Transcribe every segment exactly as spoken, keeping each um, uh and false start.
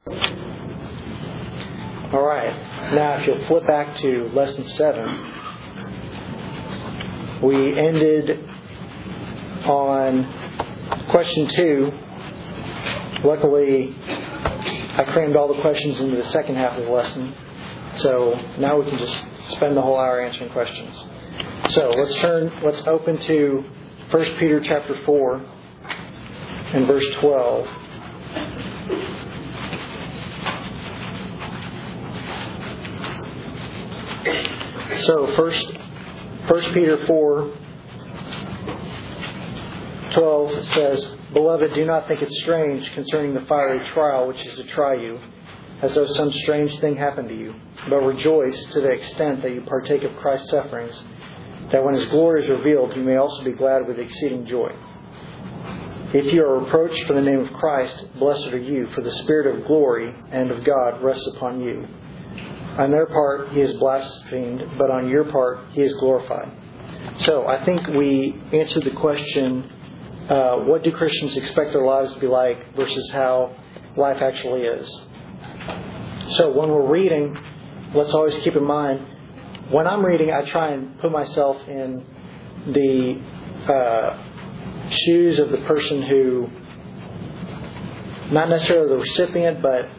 All right. Now, if you'll flip back to lesson seven, we ended on question two. Luckily, I crammed all the questions into the second half of the lesson. So now we can just spend the whole hour answering questions. So let's turn, let's open to First Peter chapter four and verse twelve. So first, First Peter four twelve says, "Beloved, do not think it strange concerning the fiery trial which is to try you, as though some strange thing happened to you. But rejoice to the extent that you partake of Christ's sufferings, that when His glory is revealed, you may also be glad with exceeding joy. If you are reproached for the name of Christ, blessed are you, for the Spirit of glory and of God rests upon you. On their part, He is blasphemed, but on your part, He is glorified." So I think we answered the question, uh, what do Christians expect their lives to be like versus how life actually is? So when we're reading, let's always keep in mind, when I'm reading, I try and put myself in the uh, shoes of the person who, not necessarily the recipient, but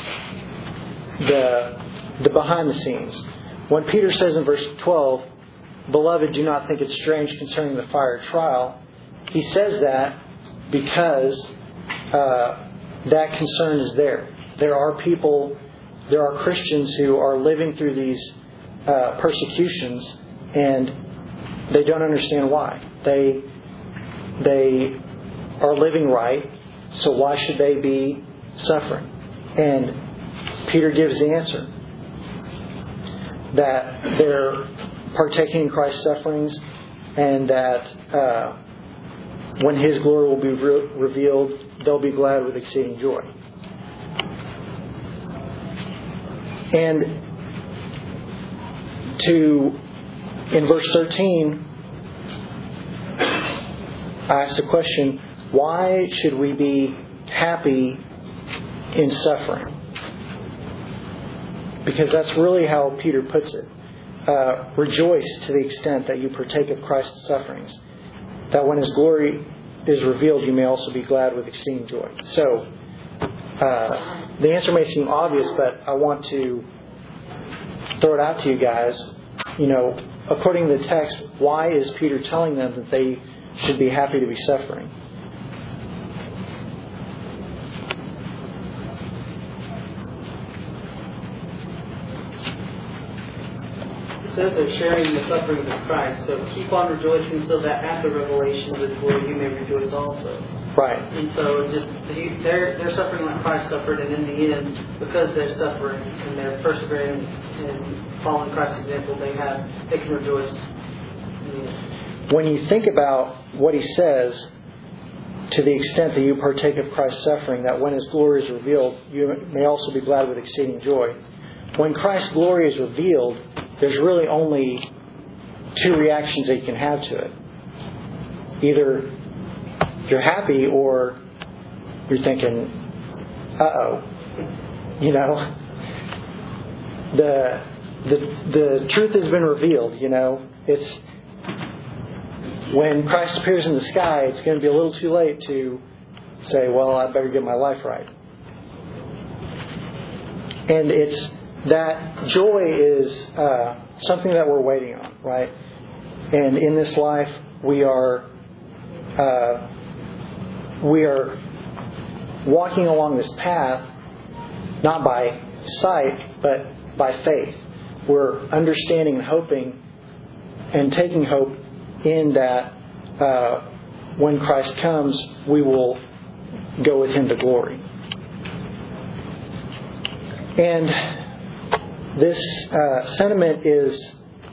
the the behind the scenes. When Peter says in verse twelve, "Beloved, do not think it strange concerning the fire trial," he says that because uh, that concern is there. There are people, there are Christians who are living through these uh, persecutions, and they don't understand why. They they are living right, so why should they be suffering? And Peter gives the answer, that they're partaking in Christ's sufferings, and that uh, when His glory will be re- revealed, they'll be glad with exceeding joy. And to, in verse thirteen, I asked the question, why should we be happy in suffering? Because that's really how Peter puts it. Uh, rejoice to the extent that you partake of Christ's sufferings, that when His glory is revealed, you may also be glad with exceeding joy. So, uh, the answer may seem obvious, but I want to throw it out to you guys. You know, according to the text, why is Peter telling them that they should be happy to be suffering? It says they're sharing the sufferings of Christ, so keep on rejoicing so that at the revelation of His glory you may rejoice also. Right. And so just they're they're suffering like Christ suffered, and in the end, because they're suffering and they're persevering and following Christ's example, they have they can rejoice. When you think about what he says, to the extent that you partake of Christ's suffering, that when His glory is revealed, you may also be glad with exceeding joy. When Christ's glory is revealed, there's really only two reactions that you can have to it. Either you're happy or you're thinking, uh-oh. You know? The the the truth has been revealed, you know. It's when Christ appears in the sky, it's going to be a little too late to say, well, I better get my life right. And it's that joy is uh, something that we're waiting on, right? And in this life, we are uh, we are walking along this path, not by sight, but by faith. We're understanding and hoping and taking hope in that uh, when Christ comes, we will go with Him to glory. And this uh, sentiment is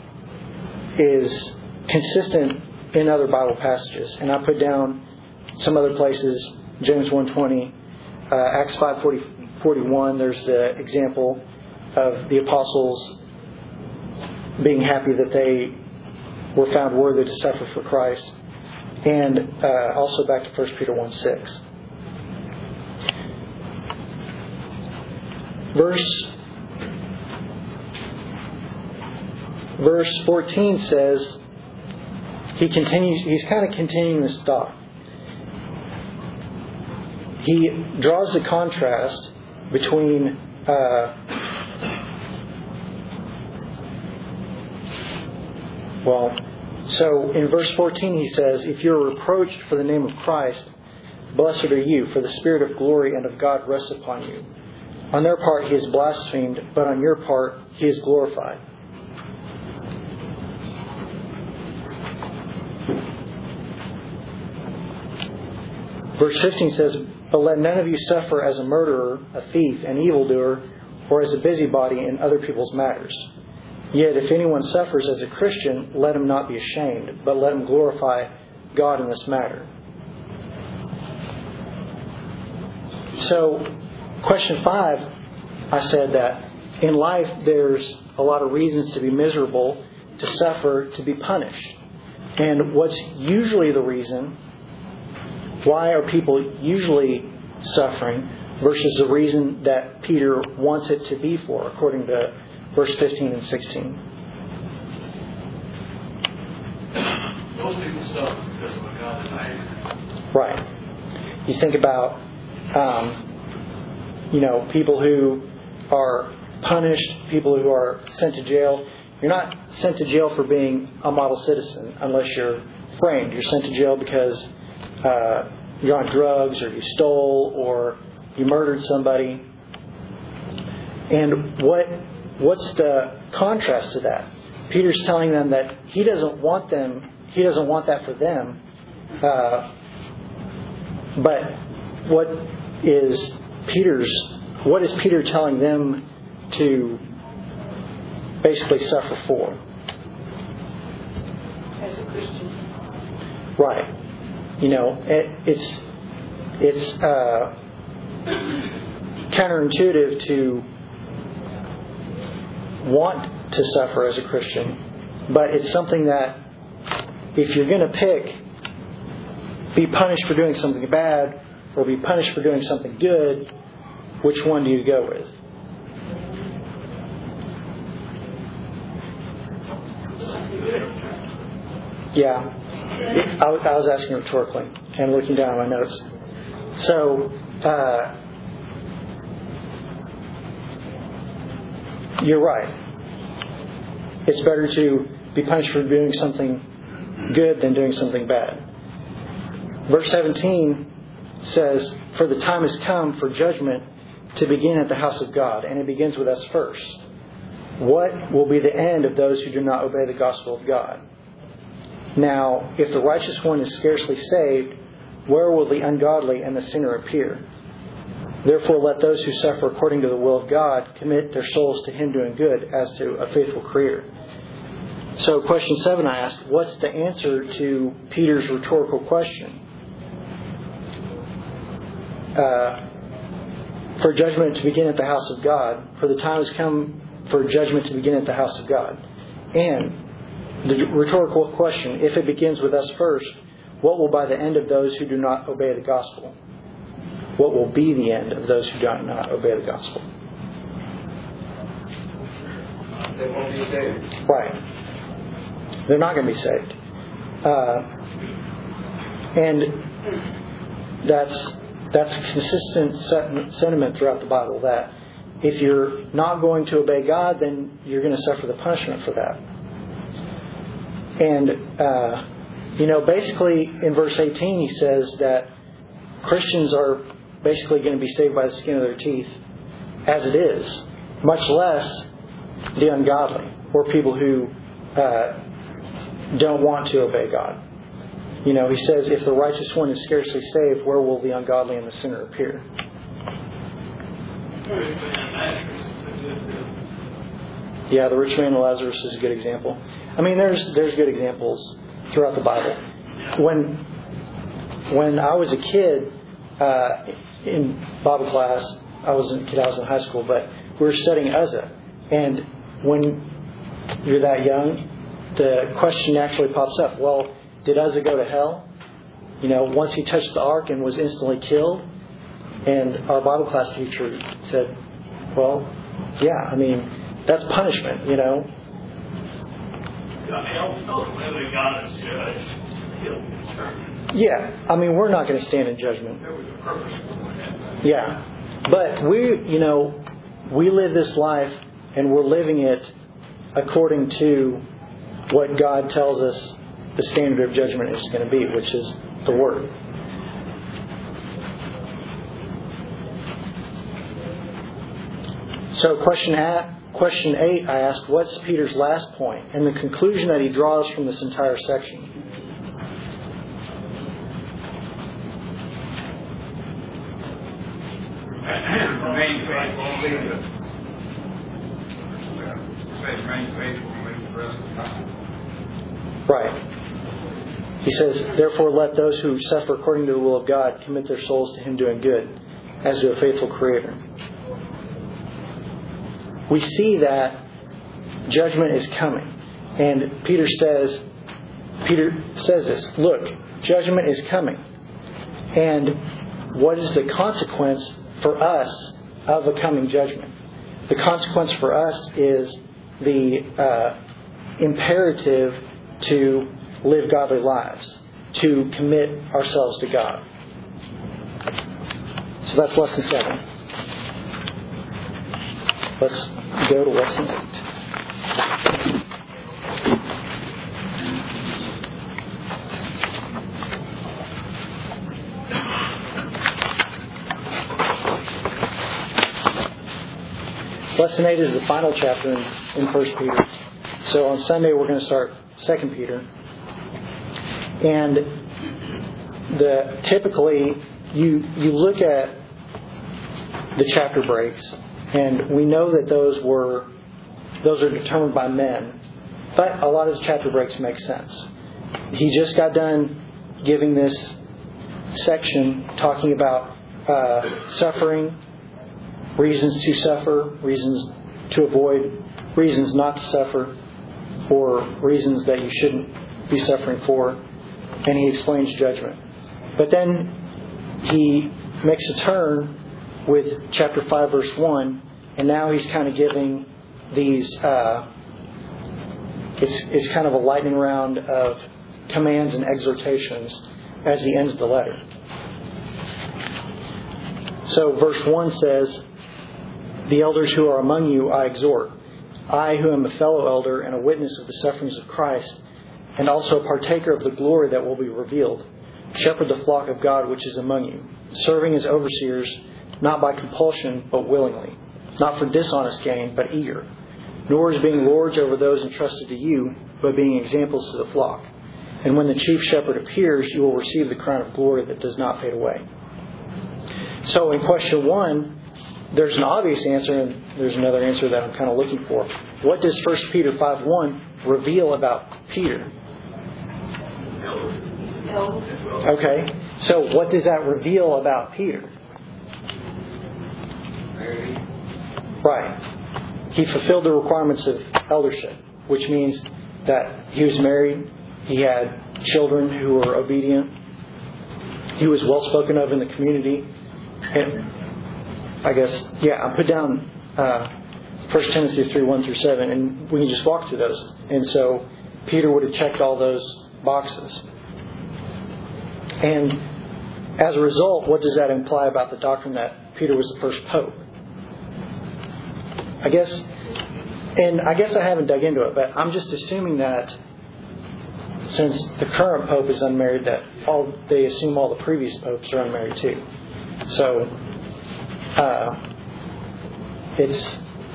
is consistent in other Bible passages. And I put down some other places, James one twenty, uh, Acts five forty-one, there's the example of the apostles being happy that they were found worthy to suffer for Christ. And uh, also back to First Peter one six. Verse verse fourteen says, he continues. He's kind of continuing this thought. He draws the contrast between uh, well, so in verse fourteen he says, if you are reproached for the name of Christ, blessed are you, for the Spirit of glory and of God rests upon you. On their part he is blasphemed, but on your part he is glorified. Verse fifteen says, but let none of you suffer as a murderer, a thief, an evildoer, or as a busybody in other people's matters. Yet if anyone suffers as a Christian, let him not be ashamed, but let him glorify God in this matter. So, question five, I said that in life there's a lot of reasons to be miserable, to suffer, to be punished. And what's usually the reason, why are people usually suffering versus the reason that Peter wants it to be for, according to verse fifteen and sixteen? Most people suffer because of a God is angry. Right. You think about, um, you know, people who are punished, people who are sent to jail. You're not sent to jail for being a model citizen unless you're framed. You're sent to jail because uh, you're on drugs, or you stole, or you murdered somebody. And what what's the contrast to that? Peter's telling them that he doesn't want them. He doesn't want that for them. Uh, but what is Peter's? What is Peter telling them to basically suffer for? As a Christian. Right. You know, it, it's it's uh, counterintuitive to want to suffer as a Christian, but it's something that if you're going to pick, be punished for doing something bad or be punished for doing something good, which one do you go with? Yeah. I, I was asking rhetorically and looking down at my notes. So, uh, you're right. It's better to be punished for doing something good than doing something bad. Verse seventeen says, for the time has come for judgment to begin at the house of God, and it begins with us first. What will be the end of those who do not obey the gospel of God? Now, if the righteous one is scarcely saved, where will the ungodly and the sinner appear? Therefore, let those who suffer according to the will of God commit their souls to Him doing good as to a faithful Creator. So, question seven I asked, what's the answer to Peter's rhetorical question? Uh, for judgment to begin at the house of God, for the time has come for judgment to begin at the house of God. And the rhetorical question, if it begins with us first, what will by the end of those who do not obey the gospel? What will be the end of those who do not obey the gospel? They won't be saved. Right. They're not going to be saved. Uh, and that's that's a consistent sentiment throughout the Bible, that if you're not going to obey God, then you're going to suffer the punishment for that. And, uh, you know, basically in verse eighteen he says that Christians are basically going to be saved by the skin of their teeth as it is, much less the ungodly or people who uh, don't want to obey God. You know, he says, if the righteous one is scarcely saved, where will the ungodly and the sinner appear? Yeah, the rich man and Lazarus is a good example. I mean, there's there's good examples throughout the Bible. When when I was a kid uh, in Bible class, I wasn't a kid, I was in high school, but we were studying Uzzah. And when you're that young, the question naturally pops up, well, did Uzzah go to hell? You know, once he touched the ark and was instantly killed? And our Bible class teacher said, Well, yeah, I mean, that's punishment, you know. God ultimately God is judge. He'll determine. Yeah, I mean, we're not going to stand in judgment. There was a purpose for that. Yeah, but we, you know, we live this life and we're living it according to what God tells us the standard of judgment is going to be, which is the Word. So question eight, question eight, I asked, what's Peter's last point? And the conclusion that he draws from this entire section. Remain faithful. Remain faithful the rest of the time. Right. He says, therefore let those who suffer according to the will of God commit their souls to Him doing good, as to a faithful Creator. We see that judgment is coming. And Peter says, Peter says this, look, judgment is coming. And what is the consequence for us of a coming judgment? The consequence for us is the uh, imperative to live godly lives, to commit ourselves to God. So that's lesson seven. Let's go to lesson eight. Lesson eight is the final chapter in, in First Peter. So on Sunday we're going to start Second Peter. And the typically you you look at the chapter breaks, and we know that those were those are determined by men. But a lot of the chapter breaks make sense. He just got done giving this section talking about uh, suffering, reasons to suffer, reasons to avoid, reasons not to suffer, or reasons that you shouldn't be suffering for. And he explains judgment. But then he makes a turn with chapter five, verse one, and now he's kind of giving these, uh, it's, it's kind of a lightning round of commands and exhortations as he ends the letter. So verse one says, the elders who are among you I exhort, I who am a fellow elder and a witness of the sufferings of Christ, and also a partaker of the glory that will be revealed, shepherd the flock of God which is among you, serving as overseers, not by compulsion, but willingly, not for dishonest gain, but eager, nor as being lords over those entrusted to you, but being examples to the flock. And when the chief shepherd appears, you will receive the crown of glory that does not fade away. So in question one, there's an obvious answer, and there's another answer that I'm kind of looking for. What does First Peter five one reveal about Peter? Okay, so what does that reveal about Peter? Right. He fulfilled the requirements of eldership, which means that he was married, he had children who were obedient, he was well spoken of in the community, and I guess, yeah, I put down uh, First Timothy three, one through seven, and we can just walk through those. And so Peter would have checked all those boxes. And as a result, what does that imply about the doctrine that Peter was the first pope? I guess, and I guess I haven't dug into it, but I'm just assuming that since the current pope is unmarried, that all they assume all the previous popes are unmarried too. So uh, it's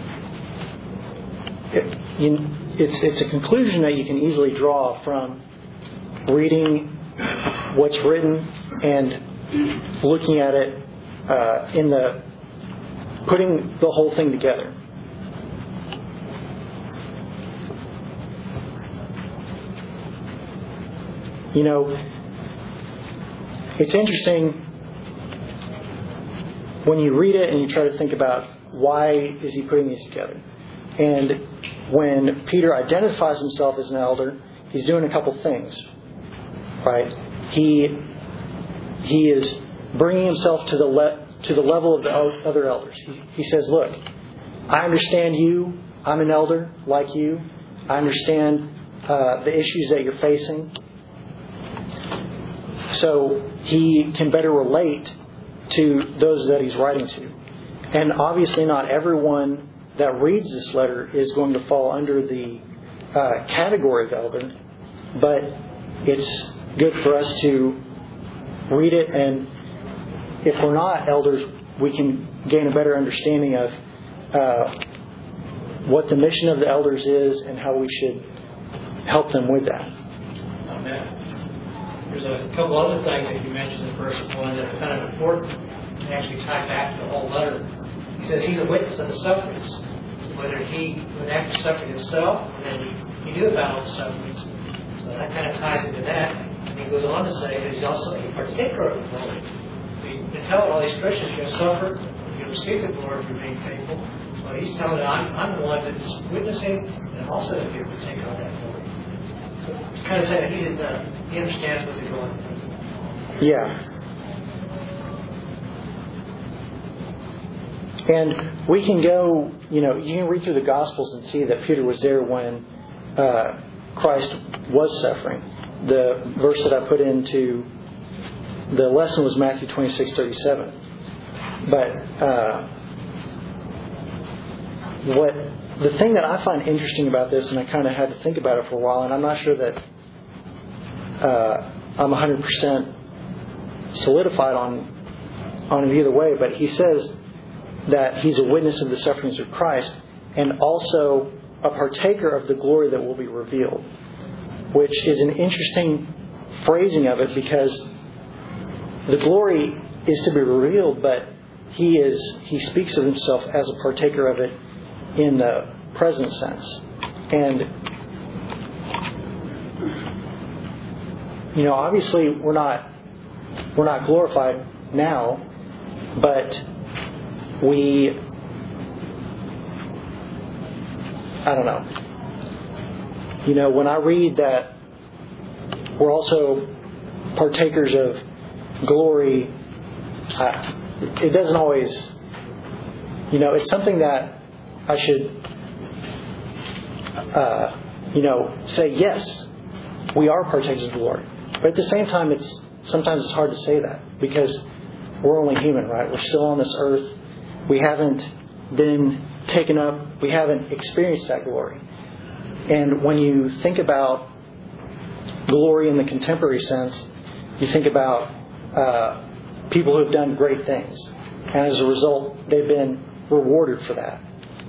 it, you, it's it's a conclusion that you can easily draw from reading what's written and looking at it uh, in the putting the whole thing together. You know, it's interesting when you read it and you try to think about why is he putting these together. And when Peter identifies himself as an elder, he's doing a couple things, right? He he is bringing himself to the le- to the level of the other elders. He, he says, "Look, I understand you. I'm an elder like you. I understand uh, the issues that you're facing. So he can better relate to those that he's writing to. And obviously not everyone that reads this letter is going to fall under the uh, category of elder, but it's good for us to read it, and if we're not elders, we can gain a better understanding of uh, what the mission of the elders is and how we should help them with that. Amen. There's a couple other things that you mentioned in verse one that are kind of important and actually tie back to the whole letter. He says he's a witness of the sufferings, whether he was actually suffering himself and then he knew about all the sufferings. So that kind of ties into that. And he goes on to say that he's also a partaker of the glory. So you can tell all these Christians, you'll suffer, you'll receive the glory if you remain faithful. But he's telling them, I'm, I'm the one that's witnessing, and I'm also going to be a partaker of that glory. So it's kind of saying that he's in the, he understands what they're going through. Yeah. And we can go, you know, you can read through the Gospels and see that Peter was there when uh, Christ was suffering. The verse that I put into the lesson was Matthew twenty-six thirty-seven. But uh, what the thing that I find interesting about this, and I kind of had to think about it for a while, and I'm not sure that uh, I'm one hundred percent solidified on on it either way, but he says that he's a witness of the sufferings of Christ and also a partaker of the glory that will be revealed, which is an interesting phrasing of it because the glory is to be revealed, but he is he speaks of himself as a partaker of it in the present sense. And you know, obviously we're not we're not glorified now, but we I don't know. You know, when I read that we're also partakers of glory, I, it doesn't always, you know, it's something that I should, uh, you know, say, yes, we are partakers of glory. But at the same time, it's sometimes it's hard to say that because we're only human, right? We're still on this earth. We haven't been taken up. We haven't experienced that glory. And when you think about glory in the contemporary sense, you think about uh, people who have done great things. And as a result, they've been rewarded for that.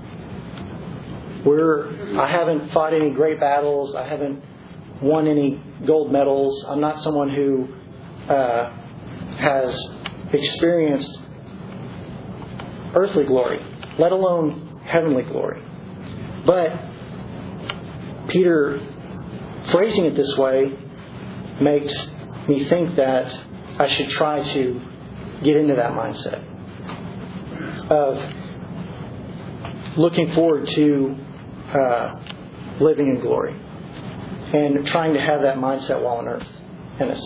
We're, I haven't fought any great battles. I haven't won any gold medals. I'm not someone who uh, has experienced earthly glory, let alone heavenly glory. But Peter, phrasing it this way, makes me think that I should try to get into that mindset of looking forward to uh, living in glory and trying to have that mindset while on earth. Ennis.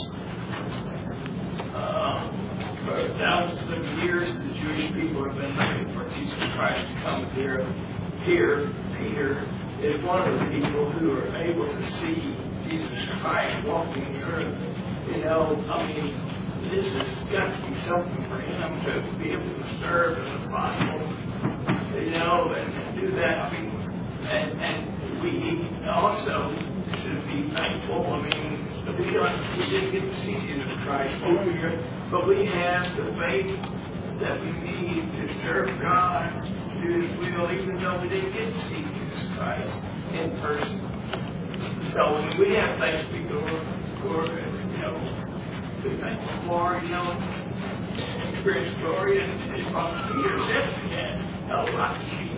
Uh, for thousands of years, the Jewish people have been looking for Jesus Christ to come here. Here, Peter is one of the people who are able to see Jesus Christ walking the earth. You know, I mean, this has got to be something for him to be able to serve as an apostle, you know, and, and do that. I mean, and, and we also should be thankful. I mean, we, don't, we didn't get to see Jesus Christ over here, but we have the faith that we need to serve God, do His will, even though we didn't get to see Jesus Christ in person. So I mean, we have things to go for, you know, be thankful for, you know, experience glory, and and possibly Peter said we had a lot to see.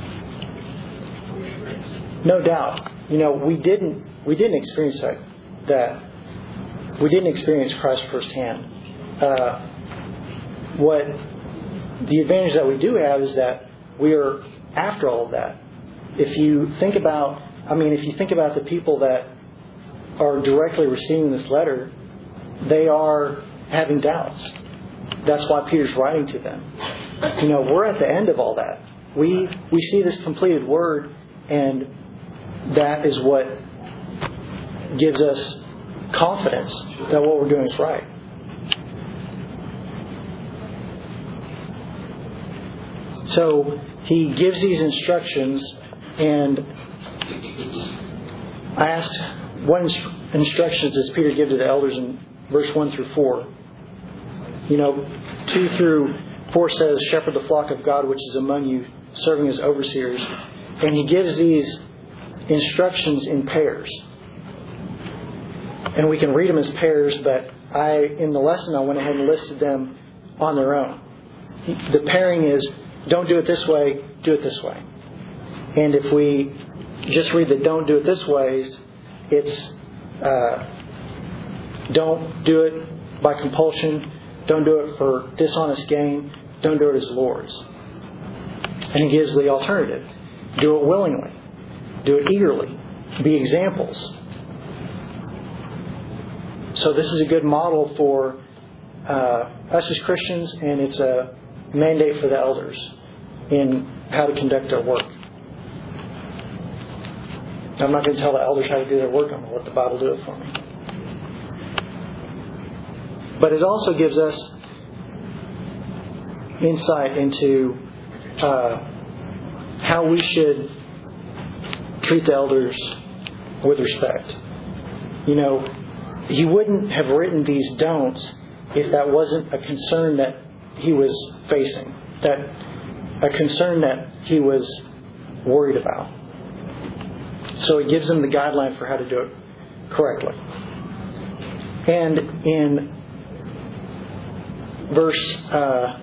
No doubt. You know, we didn't we didn't experience that that we didn't experience Christ firsthand. Uh, what the advantage that we do have is that we are after all of that. If you think about, I mean, if you think about the people that are directly receiving this letter, they are having doubts. That's why Peter's writing to them. You know, we're at the end of all that. We we see this completed word, and that is what gives us confidence that what we're doing is right. So he gives these instructions, and I asked, what instructions does Peter give to the elders in verse one through four? You know, two through four says, shepherd the flock of God which is among you, serving as overseers. And he gives these instructions in pairs. And we can read them as pairs, but I, in the lesson, I went ahead and listed them on their own. The pairing is, don't do it this way, do it this way. And if we just read the don't do it this ways, it's uh, don't do it by compulsion, don't do it for dishonest gain, don't do it as lords. And he gives the alternative. Do it willingly. Do it eagerly. Be examples. So this is a good model for uh, us as Christians, and it's a mandate for the elders in how to conduct their work. I'm not going to tell the elders how to do their work. I'm going to let the Bible do it for me. But it also gives us insight into uh, how we should treat the elders with respect. You know, he wouldn't have written these don'ts if that wasn't a concern that he was facing, that a concern that he was worried about. So it gives them the guideline for how to do it correctly. And in verse uh,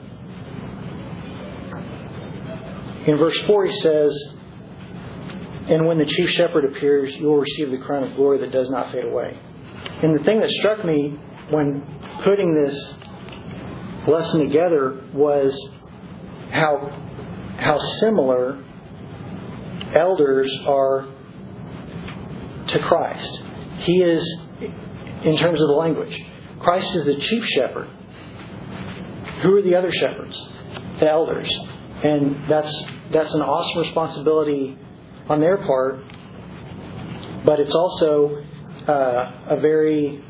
in verse four, he says, "And when the chief shepherd appears, you will receive the crown of glory that does not fade away." And the thing that struck me when putting this lesson together was how how similar elders are to Christ. He is, in terms of the language, Christ is the chief shepherd. Who are the other shepherds? The elders. And that's that's an awesome responsibility on their part, but it's also uh, a very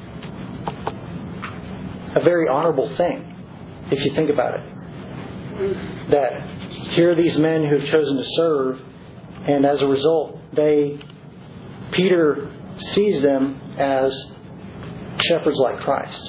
a very honorable thing, if you think about it. That here are these men who have chosen to serve, and as a result, they Peter sees them as shepherds like Christ.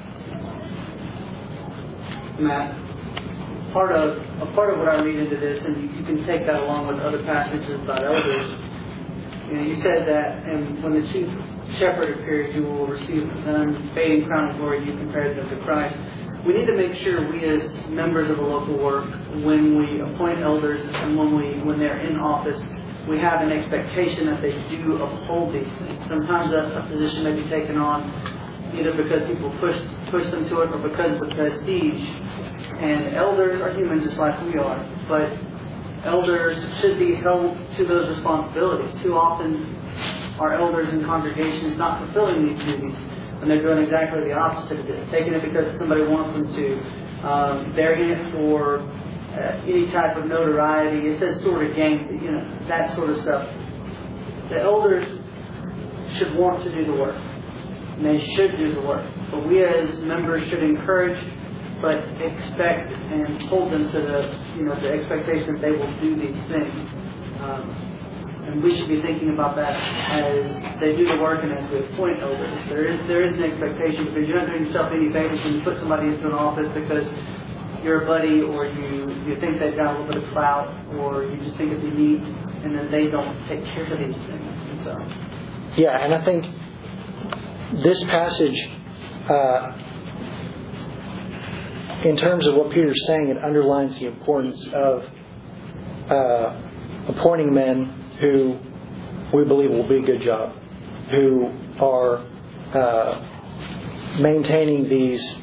Matt, part of a part of what I read into this, and you, you can take that along with other passages about elders. You know, you said that, and when the chief shepherd appears, you will receive an unfading crown of glory. You compared them to Christ. We need to make sure we, as members of a local work, when we appoint elders and when we when they're in office, we have an expectation that they do uphold these things. Sometimes a, a position may be taken on either because people push push them to it or because of the prestige. And elders are human just like we are. But elders should be held to those responsibilities. Too often are elders in congregations not fulfilling these duties, and they're doing exactly the opposite of this. Taking it because somebody wants them to. Um, they're in it for uh, any type of notoriety. It says sort of game, you know, that sort of stuff. The elders should want to do the work. And they should do the work. But we as members should encourage, but expect and hold them to the, you know, the expectation that they will do these things. Um, and we should be thinking about that as they do the work and as we appoint elders. There is there is an expectation, because you're not doing yourself any favors when you put somebody into an office because you're a buddy, or you, you think they've got a little bit of clout, or you just think it'd be neat, and then they don't take care of these things. And so, yeah, and I think this passage, uh, in terms of what Peter's saying, it underlines the importance of uh, appointing men who we believe will do a good job, who are uh, maintaining these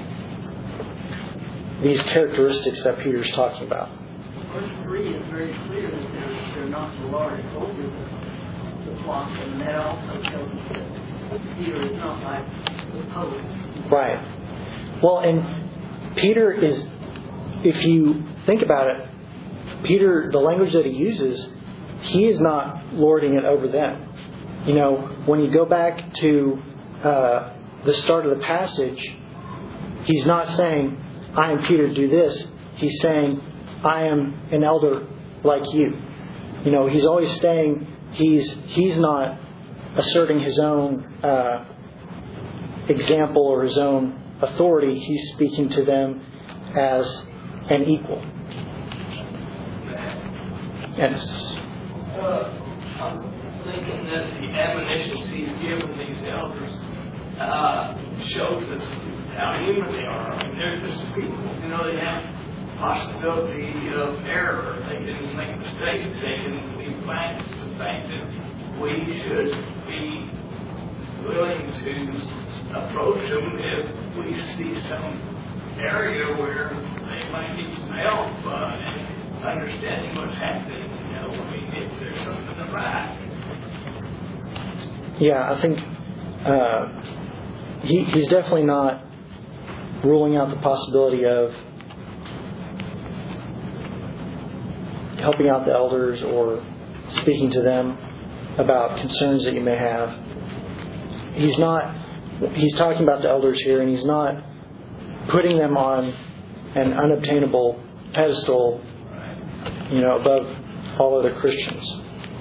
these characteristics that Peter's talking about. Verse three is very clear that they're, they're not the large over the, the flock, and that also tells us that Peter is not like the public. Right. Well, and Peter is, if you think about it, Peter, the language that he uses, he is not lording it over them. You know, when you go back to uh, the start of the passage, he's not saying, I am Peter, do this. He's saying, I am an elder like you. You know, he's always saying he's he's not asserting his own uh, example or his own authority. He's speaking to them as an equal. Yes. Uh, I'm thinking that the admonitions he's given these elders uh, shows us how human they are. I mean, they're just people. You know, they have possibility of error. They can make mistakes. They can be blanks. The fact that we should be willing to approach them if we see some area where they might need some help uh, in understanding what's happening. You know, I mean, if there's something to right. Yeah, I think uh, he, he's definitely not ruling out the possibility of helping out the elders or speaking to them about concerns that you may have. He's not, he's talking about the elders here, and he's not putting them on an unobtainable pedestal, you know, above all other Christians.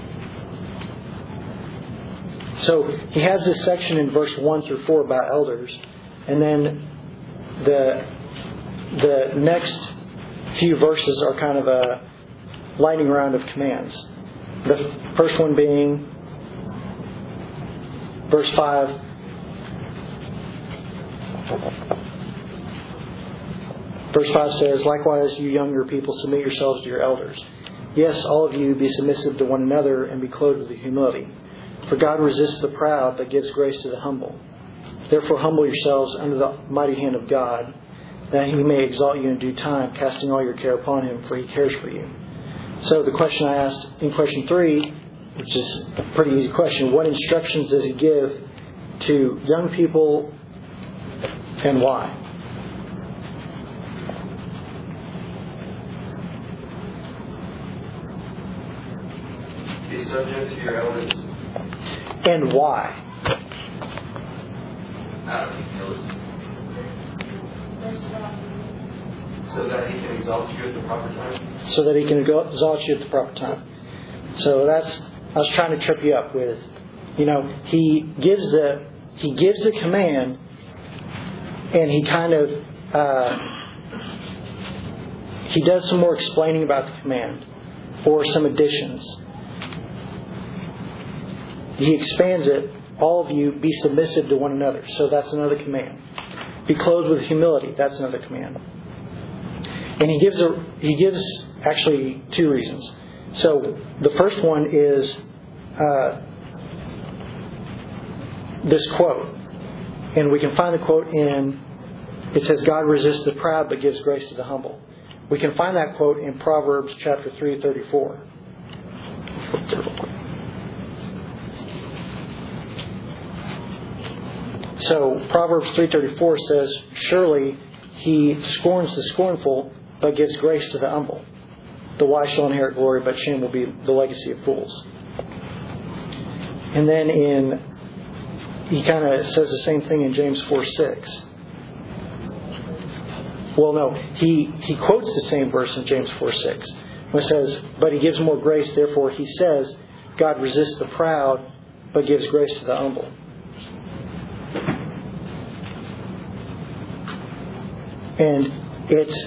So he has this section in verse one through four about elders, and then the the next few verses are kind of a lightning round of commands. The first one being verse five. Verse five says, "Likewise, you younger people, submit yourselves to your elders. Yes, all of you be submissive to one another and be clothed with humility. For God resists the proud, but gives grace to the humble. Therefore humble yourselves under the mighty hand of God, that He may exalt you in due time, casting all your care upon Him, for He cares for you." So the question I asked in question three, which is a pretty easy question, what instructions does He give to young people and why? Be subject to your elders. And why? Out of humility. So that He can exalt you at the proper time? So that He can exalt you at the proper time. So that's, I was trying to trip you up with, you know, He gives the, He gives the command, and He kind of, uh, He does some more explaining about the command, or some additions. He expands it, all of you be submissive to one another. So that's another command. Be clothed with humility. That's another command. And he gives a, he gives actually two reasons. So the first one is uh, this quote. And we can find the quote in, it says, "God resists the proud but gives grace to the humble." We can find that quote in Proverbs chapter three, thirty-four. Flip there real quick. So Proverbs three thirty-four says, "Surely He scorns the scornful, but gives grace to the humble. The wise shall inherit glory, but shame will be the legacy of fools." And then in, he kind of says the same thing in James four six. Well, no, he, he quotes the same verse in James four six. It says, "But He gives more grace, therefore He says, God resists the proud, but gives grace to the humble." And it's,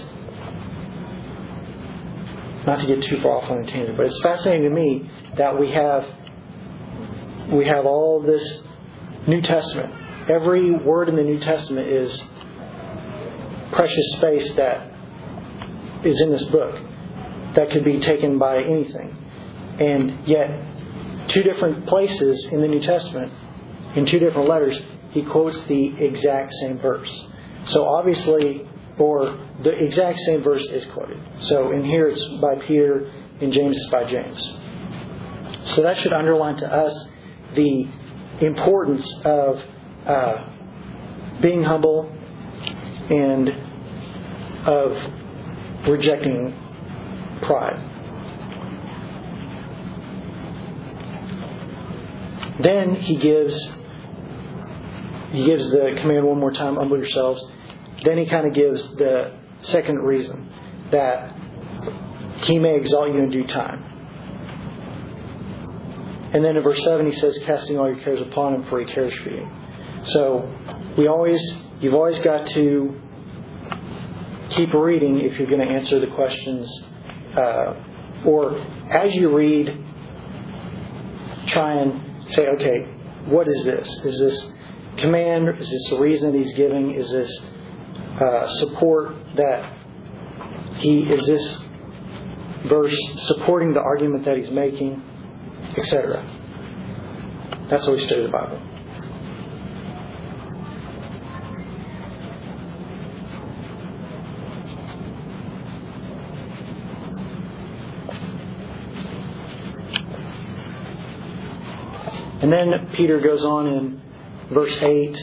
not to get too far off on a tangent, but it's fascinating to me that we have we have all this New Testament. Every word in the New Testament is precious space that is in this book that could be taken by anything. And yet, two different places in the New Testament, in two different letters, he quotes the exact same verse. So obviously, or the exact same verse is quoted. So in here it's by Peter, in James it's by James. So that should underline to us the importance of uh, being humble and of rejecting pride. Then he gives he gives the command one more time, humble yourselves. Then he kind of gives the second reason, that he may exalt you in due time. And then in verse seven he says, casting all your cares upon him, for he cares for you. So we always you've always got to keep reading if you're going to answer the questions. Uh, or as you read, try and say, okay, what is this? Is this command? Is this a reason that he's giving? Is this uh, support that he, is this verse supporting the argument that he's making, et cetera. That's how we study the Bible. And then Peter goes on in verse eight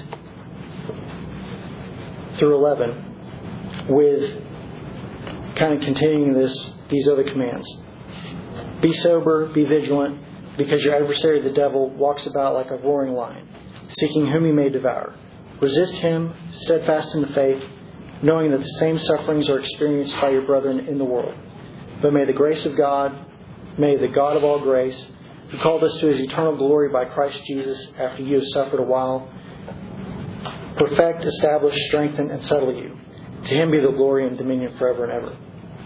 through eleven with kind of continuing this these other commands. Be sober, be vigilant, because your adversary the devil walks about like a roaring lion, seeking whom he may devour. Resist him, steadfast in the faith, knowing that the same sufferings are experienced by your brethren in the world. But may the grace of God, may the God of all grace, who called us to his eternal glory by Christ Jesus, after you have suffered a while, perfect, establish, strengthen, and settle you. To him be the glory and dominion forever and ever.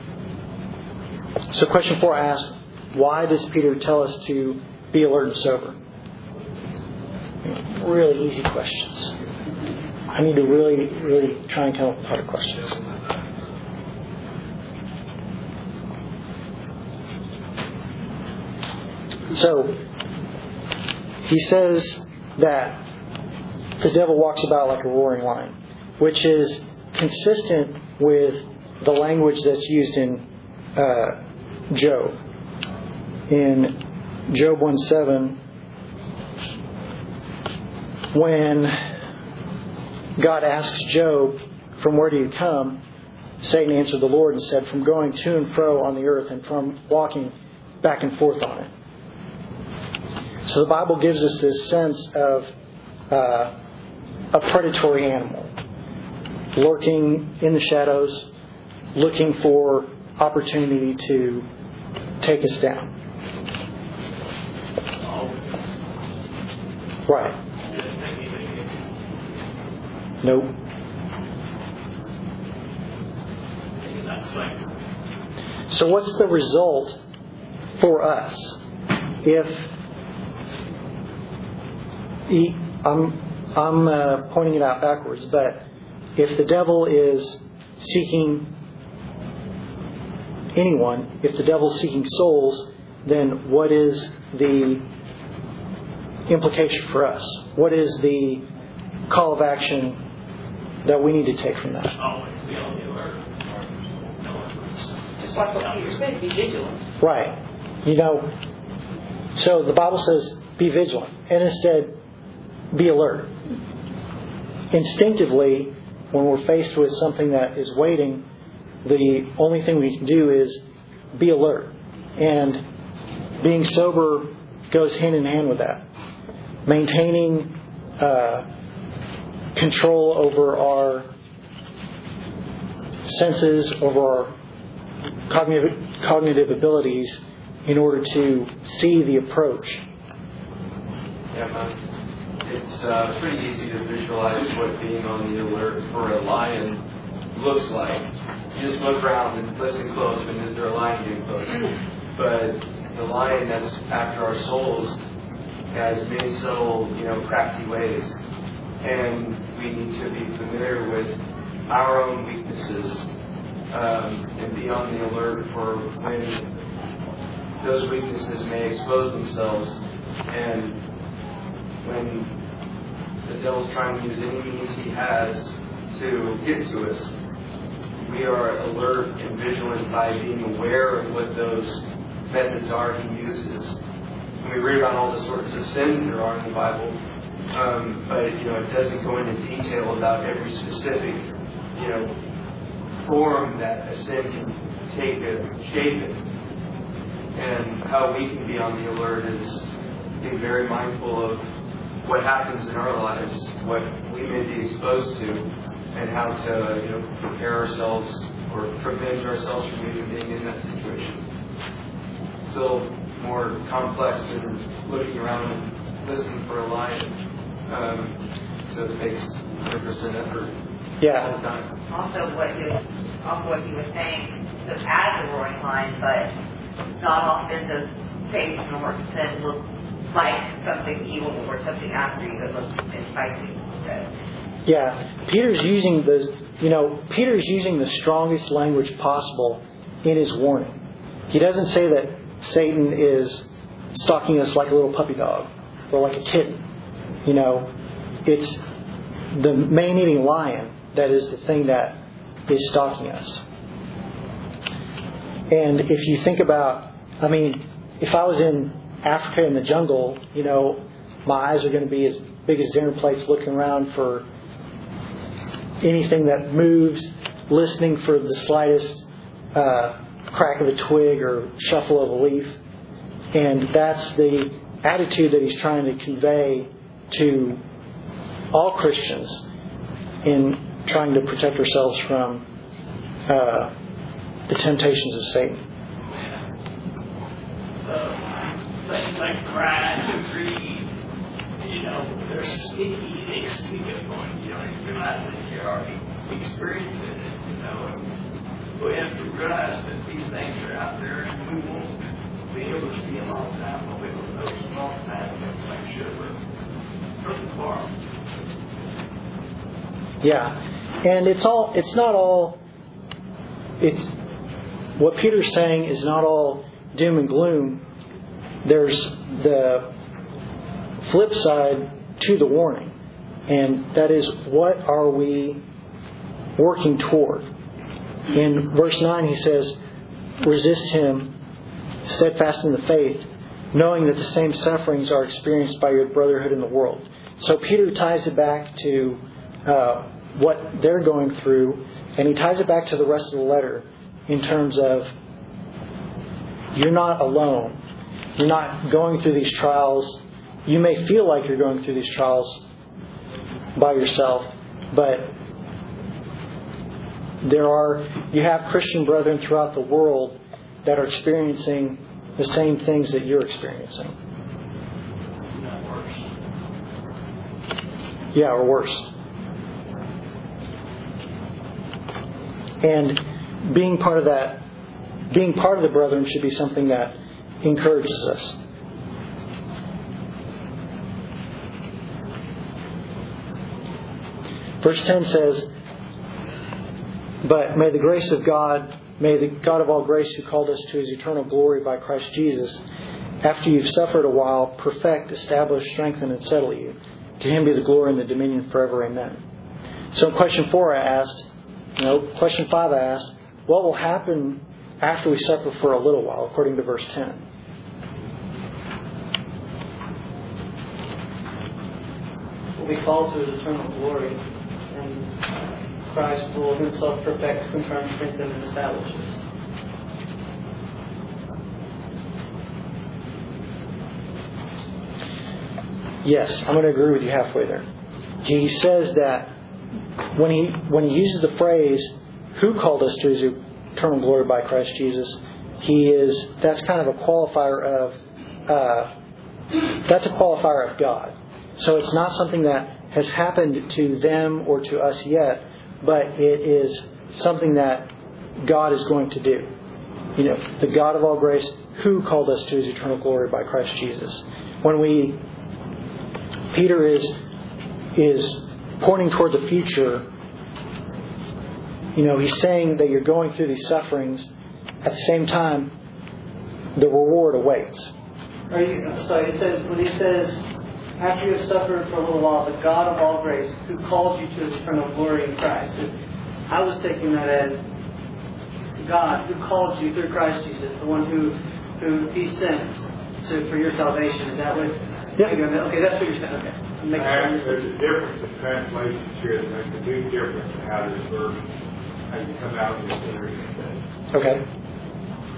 So question four asks, why does Peter tell us to be alert and sober? Really easy questions. I need to really, really try and come up with harder questions. So, he says that the devil walks about like a roaring lion, which is consistent with the language that's used in uh, Job. In Job one seven, when God asks Job, from where do you come? Satan answered the Lord and said, from going to and fro on the earth and from walking back and forth on it. So the Bible gives us this sense of uh, a predatory animal lurking in the shadows, looking for opportunity to take us down. Right. Nope. So what's the result for us if he, I'm I'm uh, pointing it out backwards, but if the devil is seeking anyone, if the devil is seeking souls, then what is the implication for us? What is the call of action that we need to take from that? Always be on the alert. Just like what Peter said, be vigilant. Right. You know, so the Bible says be vigilant, and instead be alert. Instinctively, when we're faced with something that is waiting, the only thing we can do is be alert. And being sober goes hand in hand with that. Maintaining uh, control over our senses, over our cognitive, cognitive abilities in order to see the approach. Yeah, man. It's uh, pretty easy to visualize what being on the alert for a lion looks like. You just look around and listen close, and is there a lion getting close? But the lion that's after our souls has many subtle, you know, crafty ways. And we need to be familiar with our own weaknesses um, and be on the alert for when those weaknesses may expose themselves, and when the devil's trying to use any means he has to get to us, we are alert and vigilant by being aware of what those methods are he uses. And we read about all the sorts of sins there are in the Bible, um, but you know it doesn't go into detail about every specific, you know, form that a sin can take a shape in. And how we can be on the alert is be very mindful of what happens in our lives, what we may be exposed to, and how to, you know, prepare ourselves or prevent ourselves from even being in that situation. It's a little more complex than looking around and listening for a lion. Um, so it takes one hundred percent effort Yeah. all the time. Also, what you, also what you were saying, so as a roaring lion, but not often does Satan or sin look like something evil or something after you. It looks enticing. So. Yeah. Peter's using the, you know, Peter's using the strongest language possible in his warning. He doesn't say that Satan is stalking us like a little puppy dog or like a kitten. You know, it's the man-eating lion that is the thing that is stalking us. And if you think about, I mean, if I was in Africa in the jungle, you know, my eyes are going to be as big as dinner plates looking around for anything that moves, listening for the slightest uh, crack of a twig or shuffle of a leaf. And that's the attitude that he's trying to convey to all Christians in trying to protect ourselves from uh, the temptations of Satan. Uh, things like pride and greed, you know, they're sneaky, they sneak up on you. You don't even realize that you're already experiencing it, you know. And we have to realize that these things are out there and we won't be able to see them all the time. We'll be able to notice them all the time. We have to make sure we're from far. Yeah, and it's all. It's not all. It's what Peter's saying is not all doom and gloom. There's the flip side to the warning, and that is, what are we working toward? In verse nine, he says, "Resist him, steadfast in the faith, knowing that the same sufferings are experienced by your brotherhood in the world." So Peter ties it back to uh, what they're going through, and he ties it back to the rest of the letter in terms of, you're not alone. You're not going through these trials. You may feel like you're going through these trials by yourself, but there are, you have Christian brethren throughout the world that are experiencing the same things that you're experiencing. Not worse. Yeah, or worse. And being part of that, being part of the brethren should be something that encourages us. Verse ten says, "But may the grace of God, may the God of all grace who called us to His eternal glory by Christ Jesus, after you've suffered a while, perfect, establish, strengthen, and settle you. To Him be the glory and the dominion forever. Amen." So in question four I asked, you know, question five I asked, what will happen after we suffer for a little while, according to verse ten? We'll be called to His eternal glory, and Christ will Himself perfect, confirm, strengthen, and establish us. Yes, I'm going to agree with you halfway there. He says that when he when he uses the phrase, "Who called us to His eternal glory by Christ Jesus," he is that's kind of a qualifier of uh, that's a qualifier of God. So it's not something that has happened to them or to us yet, but it is something that God is going to do. You know, the God of all grace, who called us to His eternal glory by Christ Jesus. When we Peter is is pointing toward the future. You know, he's saying that you're going through these sufferings. At the same time, the reward awaits. Are you, so it says, when he says, after you have suffered for a little while, the God of all grace, who called you to His eternal glory in Christ. I was taking that as God who called you through Christ Jesus, the one who who He sent to, for your salvation. Is that what? Yeah. Okay, that's what you're saying. Okay. Make Actually, sure. there's a difference in translations here that makes a big difference in how this verse, how you come out with the theory. Okay.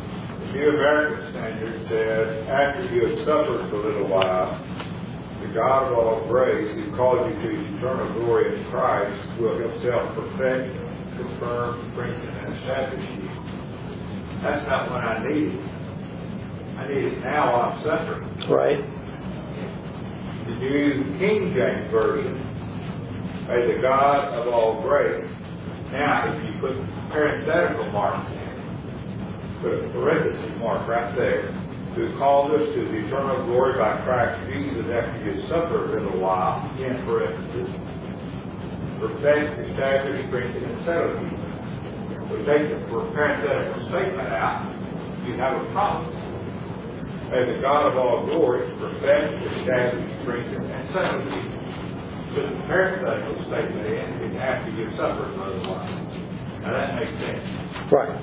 New American Standard says, after you have suffered for a little while, the God of all grace, who called you to his eternal glory in Christ, will himself perfect, confirm, strengthen, and establish you. That's not what I needed. I need it now while I'm suffering. Right. The New King James Version, may the God of all grace. Now, if you put parenthetical marks in, put a parenthesis mark right there, who called us to the eternal glory by Christ Jesus after you suffered a little while, in parenthesis, perfect, establish, strengthen, and settle you. We take the parenthetical statement out, you have a promise. May the God of all glory perfect, establish, strengthen, and settle you. Put the parenthetical statement in, it's after you've suffered for a little while. Now that makes sense. Right.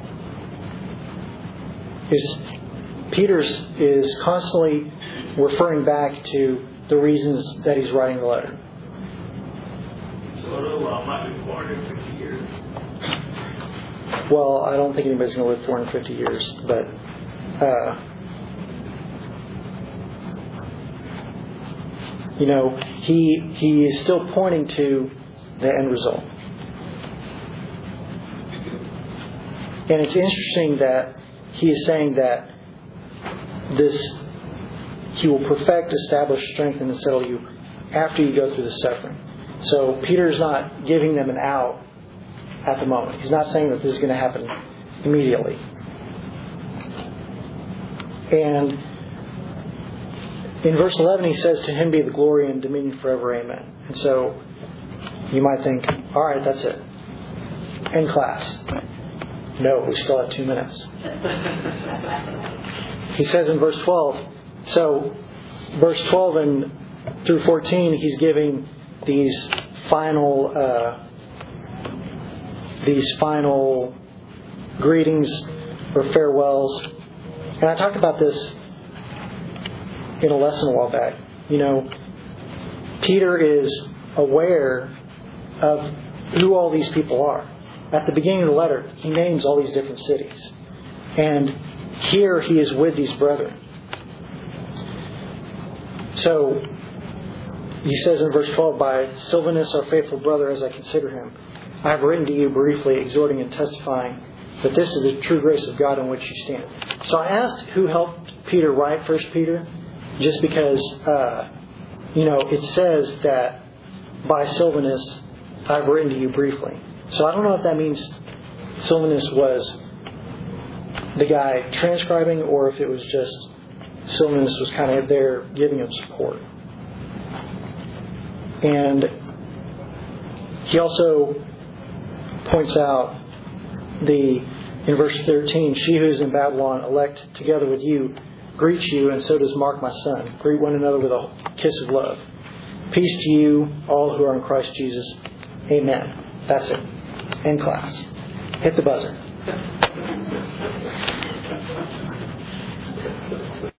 Is Peter's is constantly referring back to the reasons that he's writing the letter. So a little while might be four hundred fifty years. Well, I don't think anybody's going to live four hundred fifty years, but uh, you know, he he is still pointing to the end result. And it's interesting that he is saying that this, he will perfect, establish, strengthen, and settle you after you go through the suffering. So Peter's not giving them an out at the moment. He's not saying that this is going to happen immediately. And in verse eleven he says, to him be the glory and dominion forever, amen. And so you might think, all right, that's it. End class. No, we still have two minutes. He says in verse twelve, so verse twelve and through fourteen, he's giving these final uh, these final greetings or farewells. And I talked about this in a lesson a while back. You know, Peter is aware of who all these people are. At the beginning of the letter, he names all these different cities. And here he is with these brethren. So he says in verse twelve, by Silvanus, our faithful brother, as I consider him, I have written to you briefly, exhorting and testifying that this is the true grace of God in which you stand. So I asked who helped Peter write First Peter, just because, uh, you know, it says that by Silvanus, I've written to you briefly. So I don't know if that means Silvanus was the guy transcribing, or if it was just Silvanus was kind of there giving him support. And he also points out the in verse thirteen, she who is in Babylon, elect together with you, greets you, and so does Mark my son. Greet one another with a kiss of love. Peace to you, all who are in Christ Jesus. Amen. That's it. End class. Hit the buzzer.